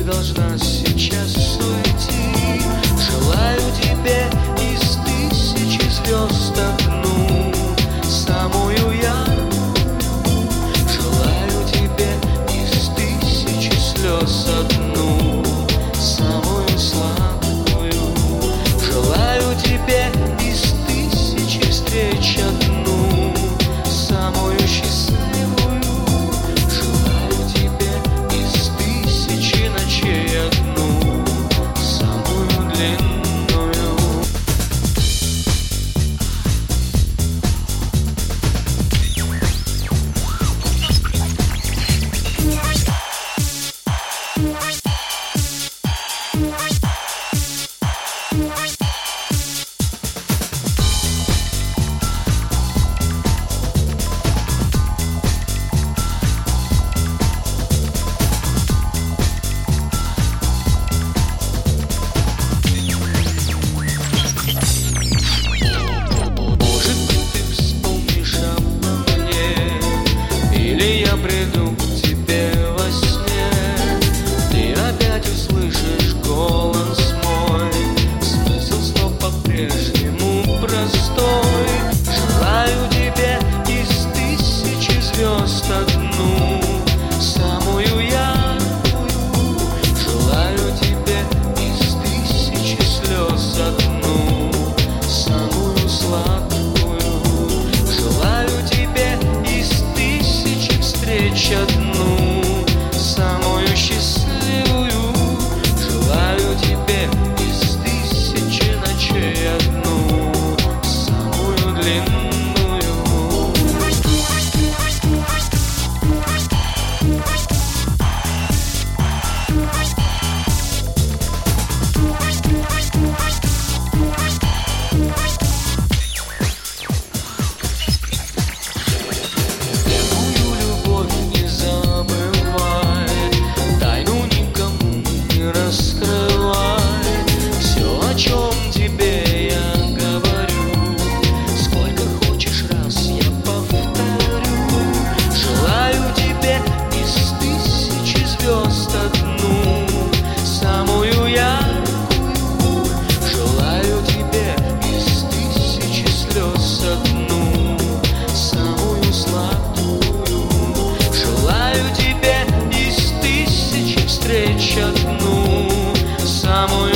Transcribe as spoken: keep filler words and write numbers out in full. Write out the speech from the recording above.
должна сейчас уйти. Желаю тебе из тысячи звезд одну, самую яркую. Желаю тебе из тысячи слез одну, самую сладкую. Желаю тебе из тысячи встреч одну, самую счастливую. Желаю тебе из тысячи ночей одну, самую длинную. Приду к тебе во сне, ты опять услышишь голос мой. Смысл слов по-прежнему простой. Желаю тебе из тысячи звезд одну, самую яркую. Желаю тебе из тысячи слез одну, самую сладкую. Желаю тебе из тысячи встреч одну, самую счастливую. Желаю тебе из тысячи ночей одну, самую длинную. Встреч одну, самую